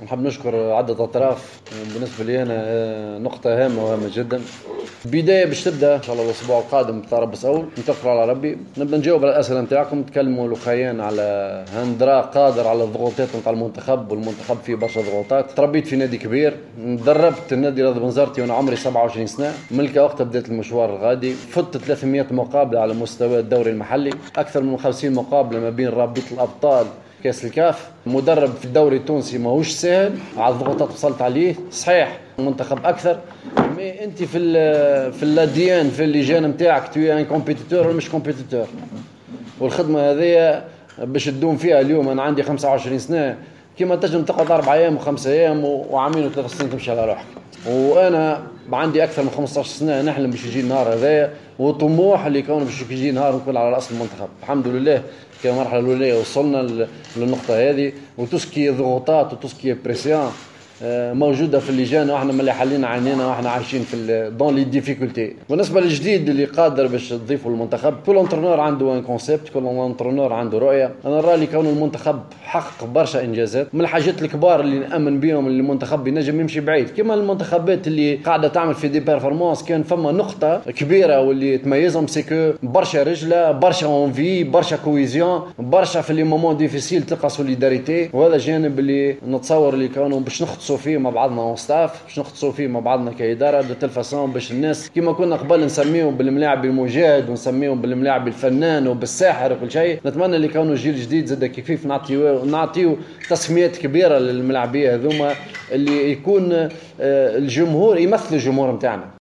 نحب نشكر عدة أطراف. بالنسبة لي أنا نقطة هامة جدا. بداية باش تبدأ إن شاء الله الأسبوع القادم تربص أول نتوكل على ربي، نبدأ نجاوب على الأسئلة نتاعكم. نتكلموا لوخيان على هندرا قادر على الضغوطات نتاع المنتخب، والمنتخب فيه برشا ضغوطات. تربيت في نادي كبير، دربت النادي رياض بنزرتي وأنا عمري 27 سنة، ملك وقتها بدأت المشوار الغادي. فت 300 مقابلة على مستوى الدوري المحلي، أكثر من 50 مقابلة ما بين رابطة الأبطال كاس الكاف. مدرب في الدوري التونسي ماهوش سهل، على الضغوطات وصلت عليه صحيح، منتخب اكثر. مي انت في الديان في اللجان نتاعك توي ان كومبيتيتور ولا مش كومبيتيتور، والخدمه هذه باش تدوم فيها. اليوم انا عندي 25 سنه، كيما تنجم تقعد 4 ايام و5 ايام وعامين و3 سنين تمشي على روحك. وانا عندي اكثر من 15 سنه نحلم باش يجي النهار هذا، وطموح اللي يكون باش يجي نهار نكون على راس المنتخب. الحمد لله كمرحله الاولى وصلنا للنقطه هذه، وتسكي ضغوطات وتسكي بريسيون موجوده في اللجان، واحنا ملي حلينا عينينا واحنا عايشين في دون لي ديفيكولتي. بالنسبه للجديد اللي قادر باش تضيفه للمنتخب، كل انترنور عنده ان كونسيبت، كل انترنور عنده رؤيه. انا رالي كون المنتخب حقق برشا انجازات، من الحاجات الكبار اللي نامن بهم اللي المنتخب ينجم يمشي بعيد. كما المنتخبات اللي قاعده تعمل في دي بيرفورمانس، كان فما نقطه كبيره واللي تميزهم سيكو برشا رجله، برشا اونفي، برشا كويزيون، برشا في لي مومون ديفيسيل تلقى سوليداريتي. وهذا جانب اللي نتصور اللي كانوا باش نختصوا فيه مع بعضنا وستاف، باش نختصوا فيه مع بعضنا كإدارة دو تلفاسون، باش الناس كما كنا قبل نسميهم بالملاعب المجاهد ونسميهم بالملاعب الفنان وبالساحر وكل شيء. نتمنى اللي كانوا جيل جديد زاد كيف نعطيو تسميات كبيرة للملاعبية هذوما، اللي يكون الجمهور يمثل الجمهور متاعنا.